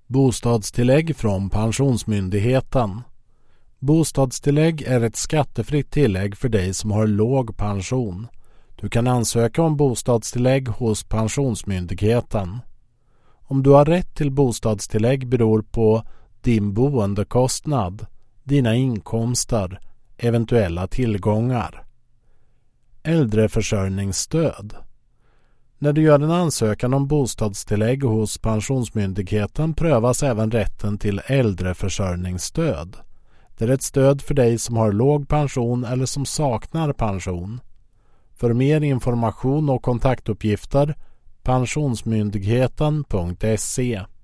Bostadstillägg från Pensionsmyndigheten. Bostadstillägg är ett skattefritt tillägg för dig som har låg pension. Du kan ansöka om bostadstillägg hos Pensionsmyndigheten. Om du har rätt till bostadstillägg beror på din boendekostnad, dina inkomster, eventuella tillgångar. Äldreförsörjningsstöd. När du gör en ansökan om bostadstillägg hos Pensionsmyndigheten prövas även rätten till äldreförsörjningsstöd. Det är ett stöd för dig som har låg pension eller som saknar pension. För mer information och kontaktuppgifter pensionsmyndigheten.se